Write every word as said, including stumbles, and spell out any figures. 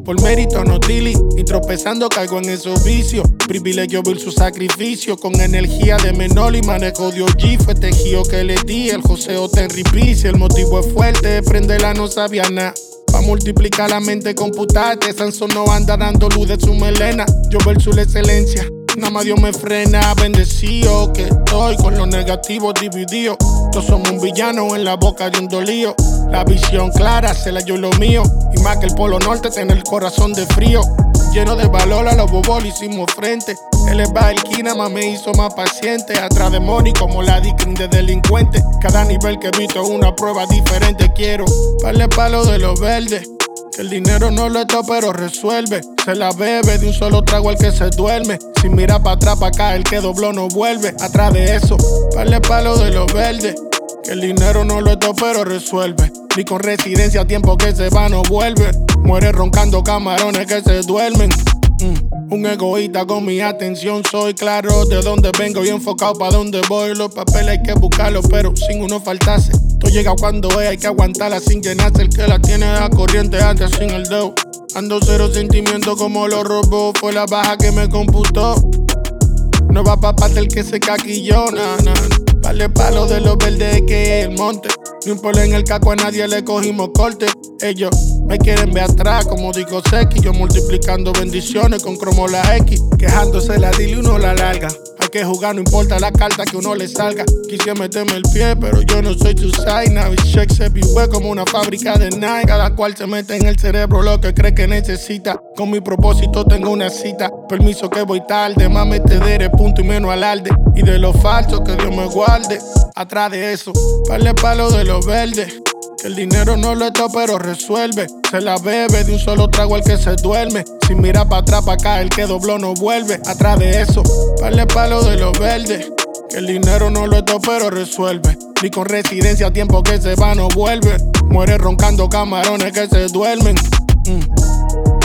Por mérito no dili, y tropezando caigo en esos vicios. Privilegio versus sacrificio, con energía de menor y manejo de O G. Fue tejido que le di, el joseo te enripicia. El motivo es fuerte, prendela no sabía nada. Pa' multiplicar la mente computarte, Sansón no anda dando luz de su melena. Yo versus la excelencia, nada más Dios me frena. Bendecido que estoy con los negativos divididos. Todos somos un villano en la boca de un dolío. La visión clara, se la yo lo mío. Y más que el polo norte, tener el corazón de frío. Lleno de valor a los bobos le hicimos frente. Él es Valquina, más me hizo más paciente. Atrás de money como la dicrin de delincuente. Cada nivel que he visto es una prueba diferente. Quiero darle palo de los verdes. Que el dinero no lo es todo, pero resuelve. Se la bebe de un solo trago el que se duerme. Si mira para atrás, para acá, el que dobló no vuelve. Atrás de eso, darle palo de los verdes. Que el dinero no lo es todo, pero resuelve. Ni con residencia, tiempo que se va no vuelve. Muere roncando camarones que se duermen. Mm. Un egoísta con mi atención, soy claro de dónde vengo y enfocado para dónde voy. Los papeles hay que buscarlos, pero sin uno faltarse. Todo llega cuando es, hay que aguantarla sin llenarse. El que la tiene a corriente antes sin el dedo. Ando cero sentimiento como los robos, fue la baja que me computó. No va pa' parte el que se caquilló, nah, nah. Vale palo de los verdes que es el monte. Ni un polo en el caco a nadie le cogimos corte. Ellos me quieren ver atrás como digo Seki. Yo multiplicando bendiciones con cromo la X. Quejándose la dile uno la larga. Hay que jugar, no importa la carta que uno le salga. Quise meterme el pie, pero yo no soy tu side. Now it's checks everywhere como una fábrica de Nike. Cada cual se mete en el cerebro lo que cree que necesita. Con mi propósito tengo una cita. Permiso que voy tarde, mame te dere, punto y menos alarde. Y de lo falso que Dios me guarde. Atrás de eso, darle palo de los verdes. Que el dinero no lo es todo, pero resuelve. Se la bebe de un solo trago el que se duerme. Si mira para atrás, para acá, el que dobló no vuelve. Atrás de eso, darle palo de los verdes. Que el dinero no lo es todo, pero resuelve. Ni con residencia, tiempo que se va no vuelve. Muere roncando camarones que se duermen. Mm.